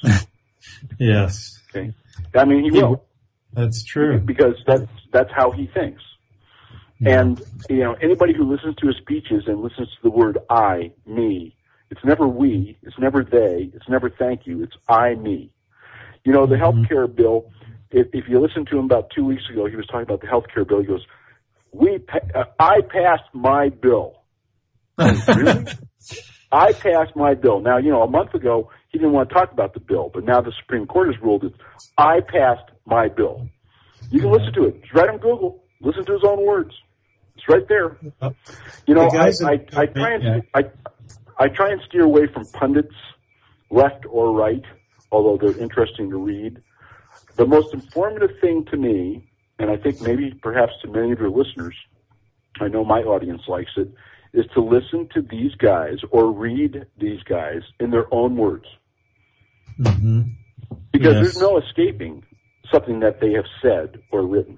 Yes. Okay. I mean, he, he will. That's true. Because that's that's how he thinks. Yeah. And, you know, anybody who listens to his speeches and listens to the word I, me, it's never we, it's never they, it's never thank you, it's I, me. You know, the mm-hmm. health care bill, if, if you listen to him about two weeks ago, he was talking about the health care bill. He goes, "We, uh, I passed my bill." Really? I passed my bill. Now, you know, a month ago, he didn't want to talk about the bill, but now the Supreme Court has ruled it, I passed my bill. You can listen to it. It's right on Google. Listen to his own words. It's right there. You know, I, I, I try and I, I try and steer away from pundits, left or right, although they're interesting to read. The most informative thing to me, and I think maybe perhaps to many of your listeners, I know my audience likes it, is to listen to these guys or read these guys in their own words. Mm-hmm. Because yes. there's no escaping something that they have said or written.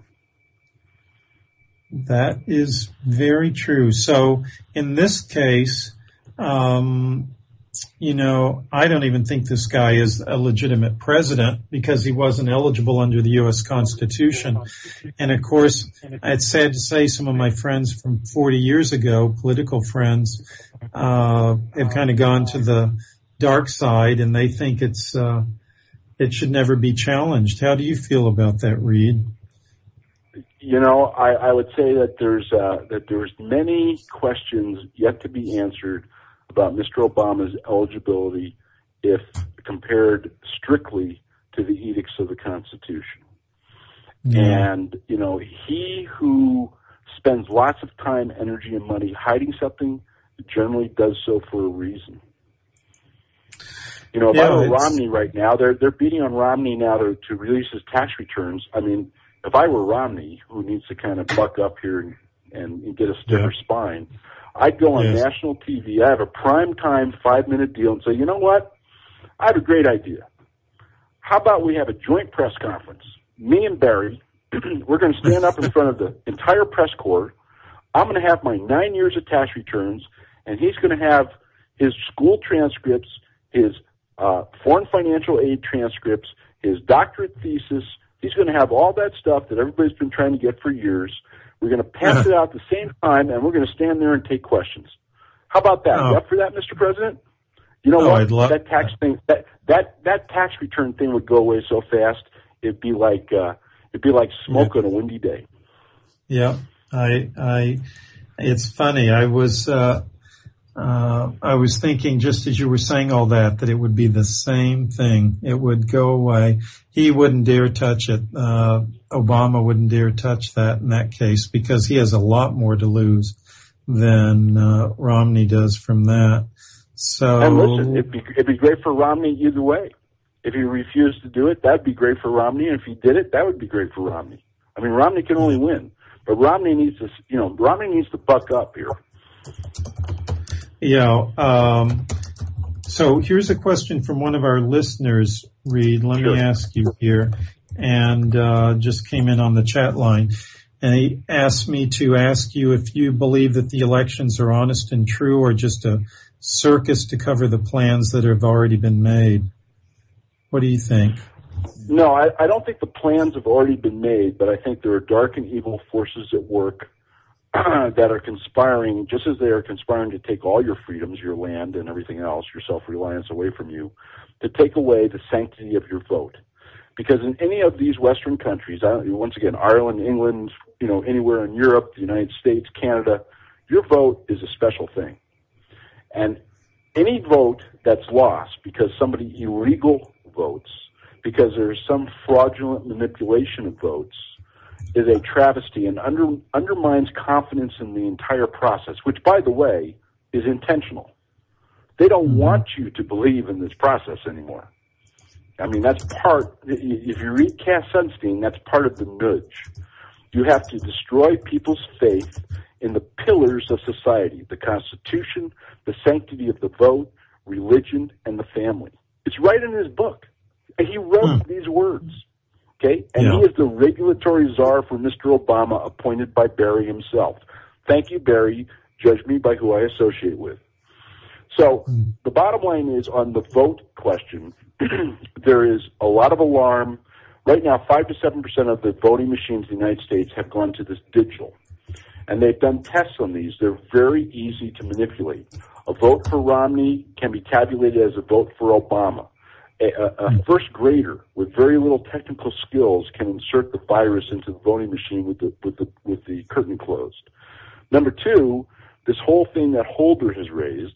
That is very true. So in this case, um, you know, I don't even think this guy is a legitimate president because he wasn't eligible under the U S Constitution. And of course, it's sad to say some of my friends from forty years ago, political friends, uh, have kind of gone to the dark side and they think it's, uh, it should never be challenged. How do you feel about that, Reed? You know, I, I would say that there's uh, that there's many questions yet to be answered about Mister Obama's eligibility if compared strictly to the edicts of the Constitution. Yeah. And, you know, he who spends lots of time, energy, and money hiding something generally does so for a reason. You know, if yeah, I were Romney right now, they're they're beating on Romney now to, to release his tax returns. I mean, if I were Romney, who needs to kind of buck up here and, and, and get a stiffer yeah. spine, I'd go on yes. national T V. I have a prime time five minute deal and say, you know what? I have a great idea. How about we have a joint press conference? Me and Barry, we're going to stand up in front of the entire press corps. I'm going to have my nine years of tax returns, and he's going to have his school transcripts, his uh, foreign financial aid transcripts, his doctorate thesis. He's going to have all that stuff that everybody's been trying to get for years. We're going to pass it out at the same time, and we're going to stand there and take questions. How about that? Oh. You up for that, Mister President? You know oh, what? I'd love that tax thing, that that that tax return thing would go away so fast. It'd be like uh, it'd be like smoke yeah. on a windy day. Yeah, I I. It's funny. I was uh, uh Uh, I was thinking, just as you were saying all that, that it would be the same thing. It would go away. He wouldn't dare touch it. Uh, Obama wouldn't dare touch that in that case because he has a lot more to lose than uh, Romney does from that. So, and listen, it'd be, it'd be great for Romney either way. If he refused to do it, that'd be great for Romney. And if he did it, that would be great for Romney. I mean, Romney can only win, but Romney needs to, you know, Romney needs to buck up here. Yeah. Um, so here's a question from one of our listeners, Reed. Let Sure. me ask you here, and uh, just came in on the chat line. And he asked me to ask you if you believe that the elections are honest and true or just a circus to cover the plans that have already been made. What do you think? No, I, I don't think the plans have already been made, but I think there are dark and evil forces at work that are conspiring, just as they are conspiring to take all your freedoms, your land and everything else, your self-reliance away from you, to take away the sanctity of your vote. Because in any of these Western countries, once again, Ireland, England, you know, anywhere in Europe, the United States, Canada, your vote is a special thing. And any vote that's lost because somebody illegal votes, because there's some fraudulent manipulation of votes, is a travesty and under, undermines confidence in the entire process, which, by the way, is intentional. They don't want you to believe in this process anymore. I mean, that's part, if you read Cass Sunstein, that's part of the nudge. You have to destroy people's faith in the pillars of society, the Constitution, the sanctity of the vote, religion, and the family. It's right in his book. And he wrote hmm. these words, okay? And yeah. he is the regulatory czar for Mister Obama, appointed by Barry himself. Thank you, Barry. Judge me by who I associate with. So hmm. the bottom line is, on the vote question, there is a lot of alarm. Right now, five to seven percent of the voting machines in the United States have gone to this digital. And they've done tests on these. They're very easy to manipulate. A vote for Romney can be tabulated as a vote for Obama. A, a, a first grader with very little technical skills can insert the virus into the voting machine with the, with the, with the curtain closed. Number two, this whole thing that Holder has raised,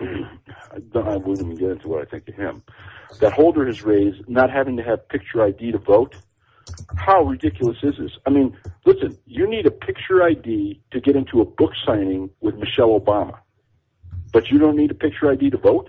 I, don't, I wouldn't even get into what I think of him, that Holder has raised, not having to have picture I D to vote. How ridiculous is this? I mean, listen, you need a picture I D to get into a book signing with Michelle Obama, but you don't need a picture I D to vote?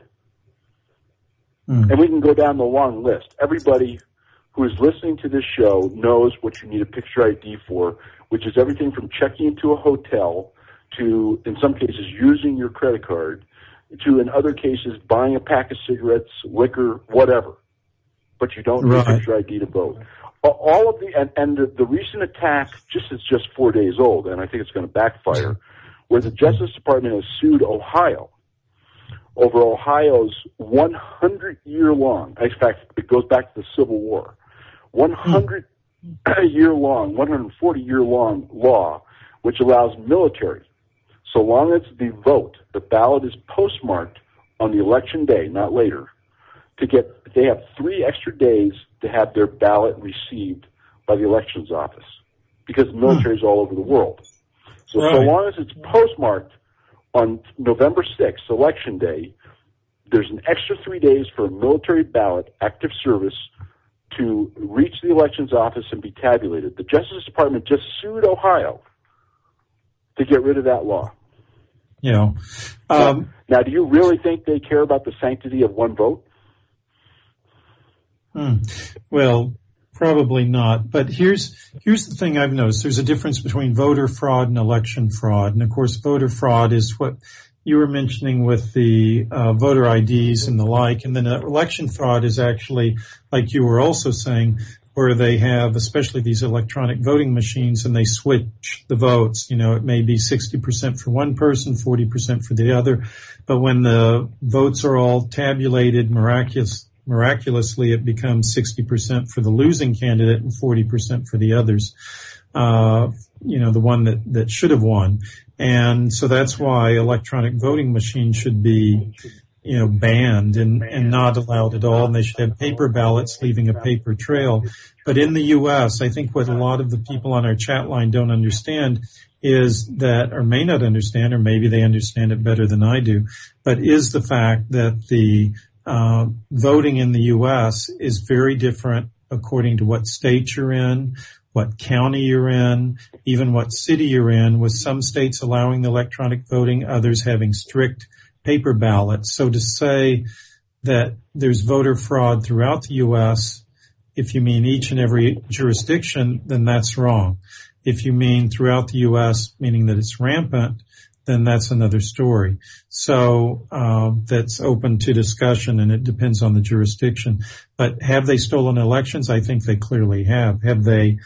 Mm. And we can go down the long list. Everybody who is listening to this show knows what you need a picture I D for, which is everything from checking into a hotel to, in some cases, using your credit card, to, in other cases, buying a pack of cigarettes, liquor, whatever. But you don't need right. a picture I D to vote. All of the, and, and the, the recent attack, just is just four days old, and I think it's going to backfire, where the Justice Department has sued Ohio over Ohio's one hundred year long, in fact, it goes back to the Civil War, one hundred year long, one hundred forty year long law, which allows military, so long as the vote, the ballot is postmarked on the election day, not later, to get, they have three extra days to have their ballot received by the elections office, because the military is all over the world. So, right. so long as it's postmarked on November sixth, election day, there's an extra three days for a military ballot, active service, to reach the elections office and be tabulated. The Justice Department just sued Ohio to get rid of that law. Yeah. Um, now, now, do you really think they care about the sanctity of one vote? Hmm. Well, probably not. But here's here's the thing I've noticed. There's a difference between voter fraud and election fraud. And, of course, voter fraud is what you were mentioning with the uh, voter I Ds and the like. And then uh, election fraud is actually, like you were also saying, where they have, especially these electronic voting machines, and they switch the votes. You know, it may be sixty percent for one person, forty percent for the other. But when the votes are all tabulated miraculous, miraculously, it becomes sixty percent for the losing candidate and forty percent for the others, uh, you know, the one that, that should have won. And so that's why electronic voting machines should be, you know, banned and, and not allowed at all. And they should have paper ballots leaving a paper trail. But in the U S, I think what a lot of the people on our chat line don't understand is that, or may not understand, or maybe they understand it better than I do, but is the fact that the uh, voting in the U S is very different according to what state you're in, what county you're in, even what city you're in, with some states allowing the electronic voting, others having strict paper ballots. So to say that there's voter fraud throughout the U S, if you mean each and every jurisdiction, then that's wrong. If you mean throughout the U S, meaning that it's rampant, then that's another story. So uh, that's open to discussion, and it depends on the jurisdiction. But have they stolen elections? I think they clearly have. Have they,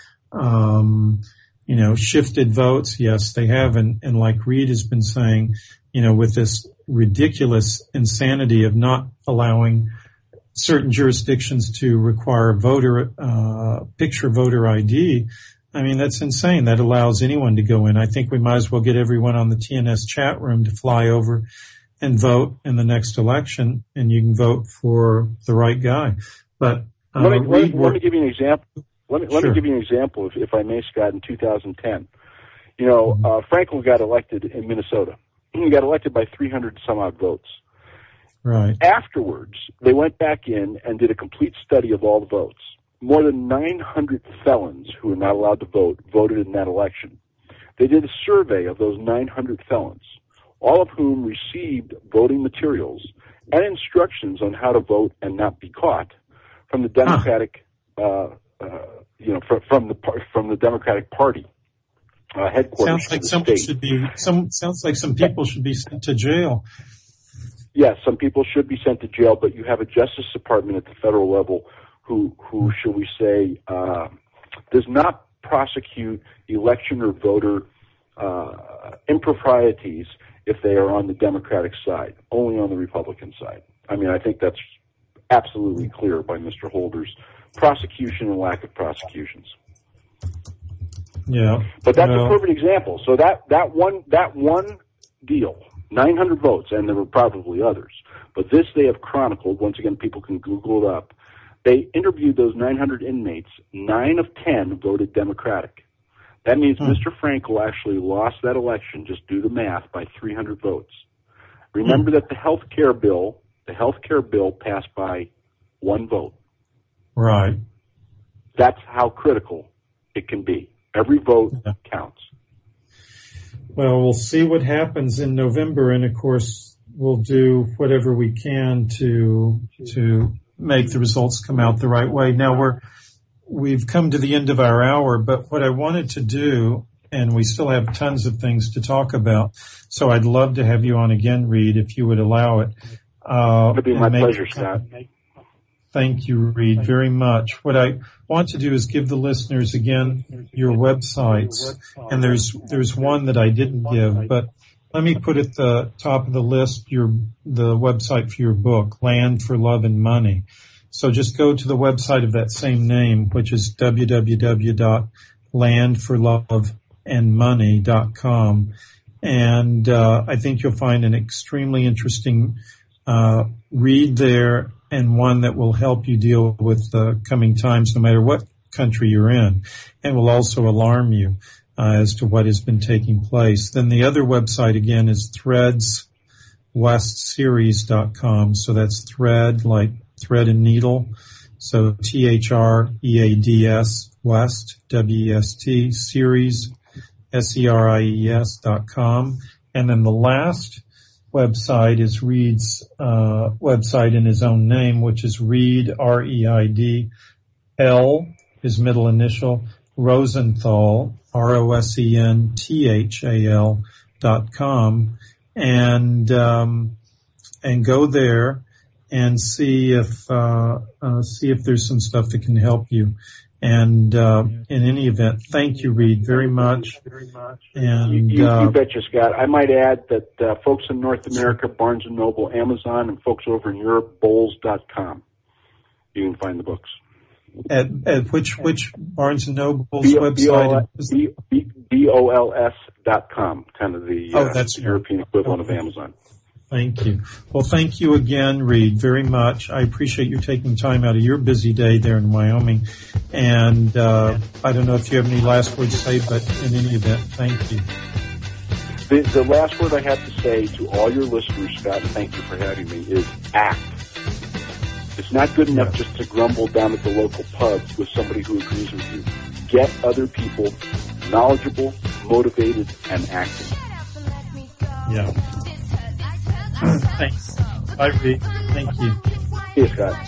um, you know, shifted votes? Yes, they have. And, and like Reed has been saying, you know, with this ridiculous insanity of not allowing certain jurisdictions to require voter, uh, picture voter I D, I mean, that's insane. That allows anyone to go in. I think we might as well get everyone on the T N S chat room to fly over and vote in the next election, and you can vote for the right guy. But uh, let, me, let, me, let me give you an example. Let me, let sure. me give you an example, if, if I may, Scott. In two thousand ten, you know, mm-hmm. uh, Frankel got elected in Minnesota. He got elected by three hundred some odd votes. Right. Afterwards, they went back in and did a complete study of all the votes. More than nine hundred felons who were not allowed to vote voted in that election. They did a survey of those nine hundred felons, all of whom received voting materials and instructions on how to vote and not be caught from the Democratic, huh. uh, uh, you know, from, from the from the Democratic Party uh, headquarters. Sounds like someone should be. Some sounds like some people should be sent to jail. Yes, some people should be sent to jail, but you have a Justice Department at the federal level who, who shall we say, uh, does not prosecute election or voter uh, improprieties if they are on the Democratic side, only on the Republican side. I mean, I think that's absolutely clear by Mister Holder's prosecution and lack of prosecutions. Yeah. But that's well, a perfect example. So that, that one, that one deal, nine hundred votes, and there were probably others, but this they have chronicled. Once again, people can Google it up. They interviewed those nine hundred inmates. Nine of ten voted Democratic. That means hmm. Mister Frankel actually lost that election, just do the math, by three hundred votes. Remember hmm. that the health care bill, the health care bill passed by one vote. Right. That's how critical it can be. Every vote yeah. counts. Well, we'll see what happens in November, and of course, we'll do whatever we can to to make the results come out the right way. Now we're we've come to the end of our hour, but what I wanted to do, and we still have tons of things to talk about, so I'd love to have you on again, Reed, if you would allow it. Uh, It'll be my pleasure, Scott. Thank you, Reed, very much. What I want to do is give the listeners again your websites, and there's there's one that I didn't give, but let me put at the top of the list your the website for your book, Land for Love and Money. So just go to the website of that same name, which is w w w dot land for love and money dot com, and uh, I think you'll find an extremely interesting uh read there, and one that will help you deal with the coming times, no matter what country you're in, and will also alarm you uh, as to what has been taking place. Then the other website again is threads west series dot com. So that's thread, like thread and needle. So T H R E A D S, West, W E S T, series, S E R I E S dot com. And then the last website is Reed's uh, website in his own name, which is Reed, R E I D, L, his middle initial, Rosenthal, R O S E N T H A L dot com, and um, and go there and see if uh, uh, see if there's some stuff that can help you. And uh, in any event, thank you, Reed, very much. And you, you, uh, you betcha, Scott. I might add that uh, folks in North America, Barnes and Noble, Amazon, and folks over in Europe, Bowles dot com. You can find the books. At, at which which Barnes and Noble's B- website? B O L S dot com, kind of the oh, uh, that's European equivalent of Amazon. Thank you. Well, thank you again, Reed, very much. I appreciate you taking time out of your busy day there in Wyoming. And uh, I don't know if you have any last words to say, but in any event, thank you. The, the last word I have to say to all your listeners, Scott, thank you for having me, is act. It's not good enough just to grumble down at the local pub with somebody who agrees with you. Get other people knowledgeable, motivated, and active. Yeah. Thanks. Bye, Reed. Thank you. Yes, Scott.